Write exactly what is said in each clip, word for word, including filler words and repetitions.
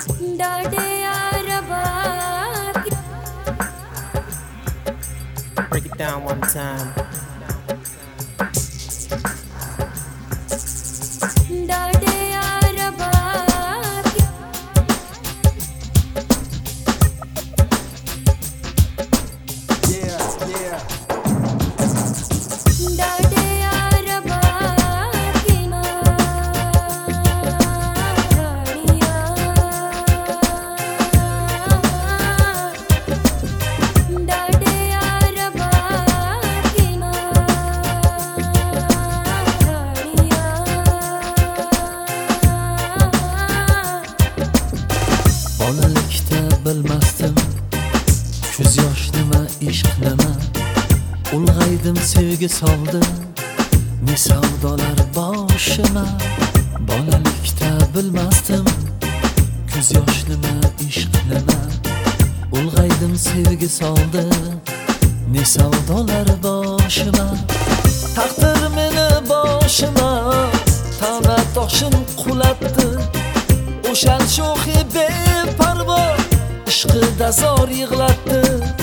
Break it down one time. Bilmasdim ko'z yosh nima, ishq nima, ulg'aydim sevgi soldim ne savdolar boshima. Bolalikda bilmasdim ko'z yosh nima, ishq nima, ulg'aydim sevgi soldim ne savdolar boshima. Taqdir meni boshima ta'na toshim qulatdi, o'shan sho'xi beparvo ishqida zor yig'latdi.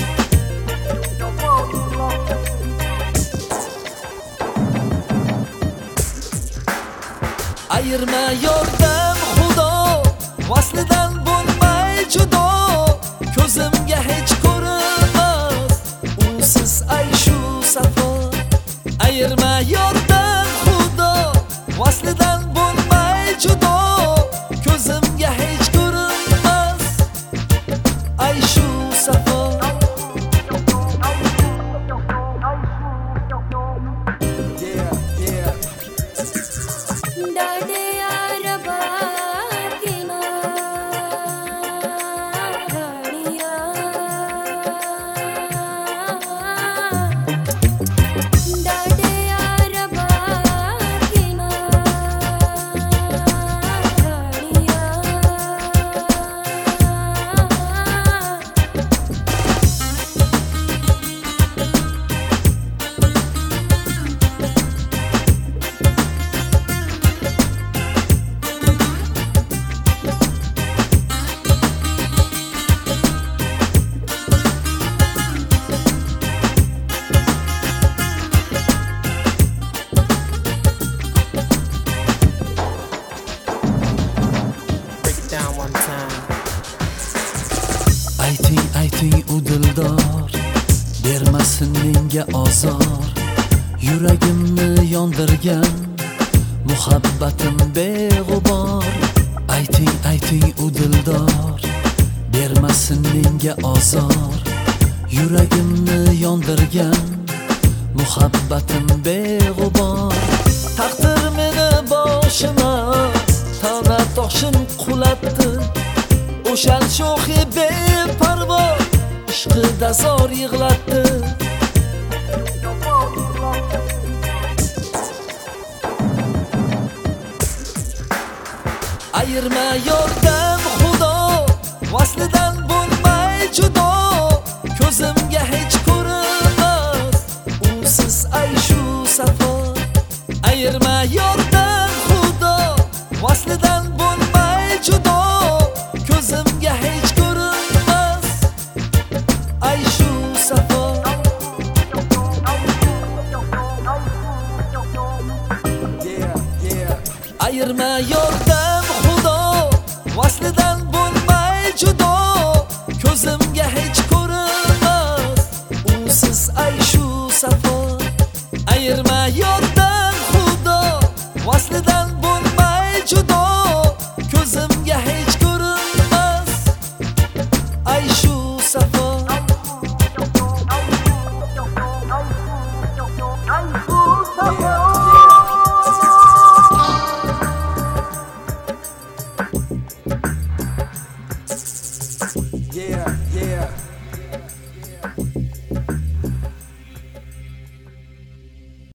Ayirma yordan xudo, vaslidan bo'lmay judo, ko'zimga hech ko'rinmas usiz ay shu safo. Ayirma yordan xudo, vaslidan bo'lmay judo, ko'zimga hech ko'rinmas ay shu safo. Ayting ayting u dildor, bermasin menga ozor, yuragimni yondirgan muhabbatim beg'ubor. Ayting ayting u dildor, bermasin menga ozor, yuragimni yondirgan muhabbatim beg'ubor. Taqdir meni boshima ta'na toshim qulatdi, o'shan sho'xi beparvo ishqida zor yig'latdi. Ayirma yordan xudo, vaslidan bo'lmay judo, ko'zimga hech ko'rinmas usiz ay shu safo. Ayirma yordan xudo, vaslidan bo'lmay judo, ko'zimga hech ko'rinmas ay shu safo. Ayirma yordan xudo, vaslidan bo'lmay judo, ko'zimga hech ko'rinmas usiz ay shu safo. Ayirma yordan xudo, vaslidan